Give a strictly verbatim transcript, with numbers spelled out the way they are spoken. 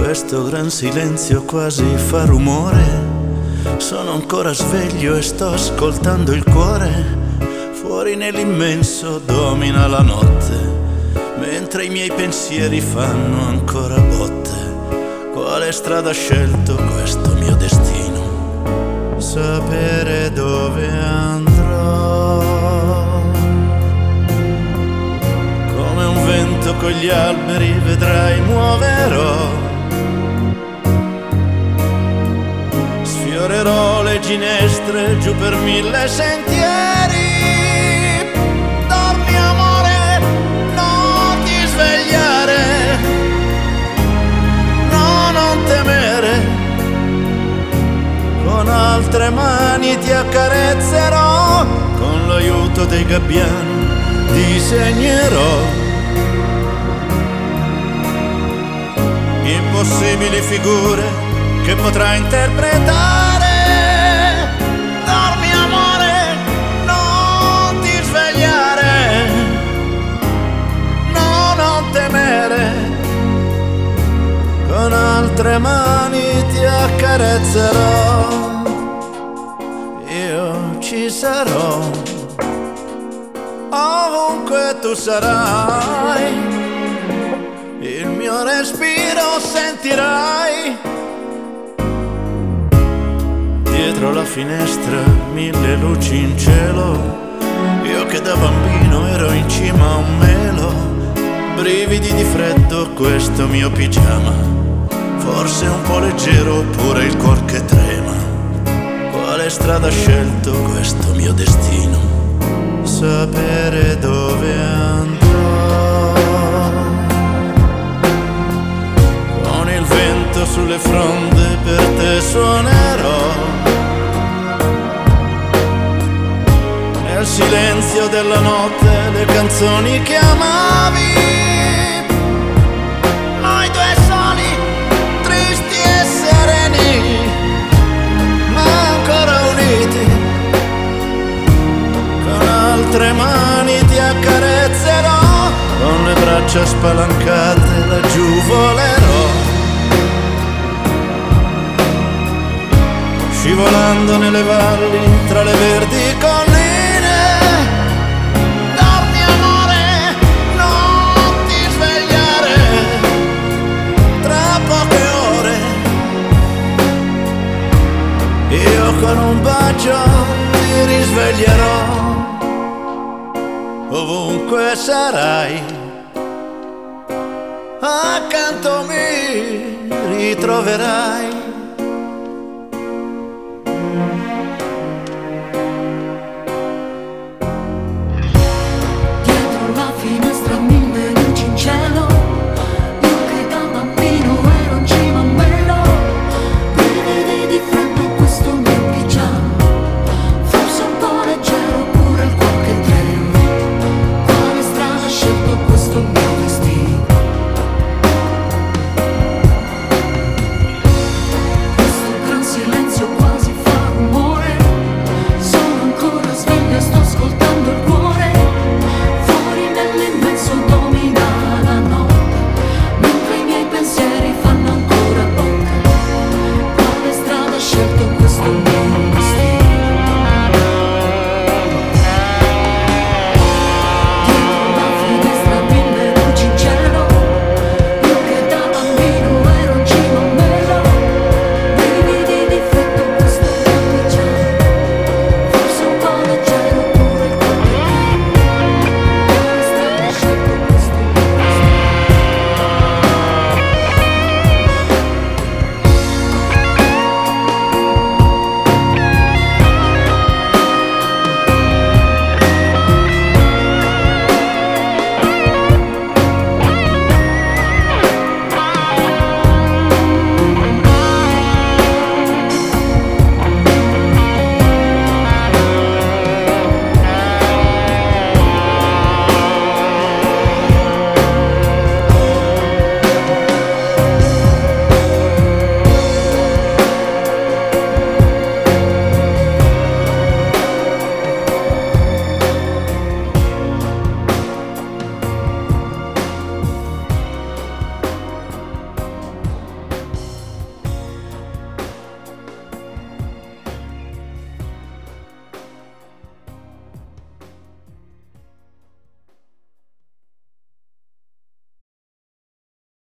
questo gran silenzio quasi fa rumore. Sono ancora sveglio e sto ascoltando il cuore. Fuori nell'immenso domina la notte, mentre i miei pensieri fanno ancora botte. Quale strada ha scelto questo mio destino? Sapere dove andrò. Come un vento con gli alberi vedrai muoverò. Sfiorerò le ginestre giù per mille sentieri. Dormi amore, non ti svegliare. No, non temere. Con altre mani ti accarezzerò. Con l'aiuto dei gabbiani disegnerò impossibili figure che potrai interpretare. Dormi amore, non ti svegliare. No, non temere. Con altre mani ti accarezzerò. Io ci sarò ovunque tu sarai. Il mio respiro sentirai. Dietro la finestra mille luci in cielo. Io che da bambino ero in cima a un melo. Brividi di freddo questo mio pigiama. Forse un po' leggero oppure il cuor che trema. Quale strada ha scelto questo mio destino? Sapere dove andrò. Con il vento sulle fronde per te suonerò. Nel silenzio della notte le canzoni che amavi. Noi due soli, tristi e sereni, ma ancora uniti. Con altre mani ti accarezzerò. Con le braccia spalancate laggiù volerò. Scivolando nelle valli tra le verdi colline. Dormi amore, non ti svegliare. Tra poche ore io con un bacio ti risveglierò. Ovunque sarai, accanto mi ritroverai. Dietro la finestra mille luci in cielo. Io che da bambino ero in cima a un melo. Brividi di freddo questo mio pigiama. Forse un po' leggero pure il cuore che trema. Quale strada ha scelto questo mio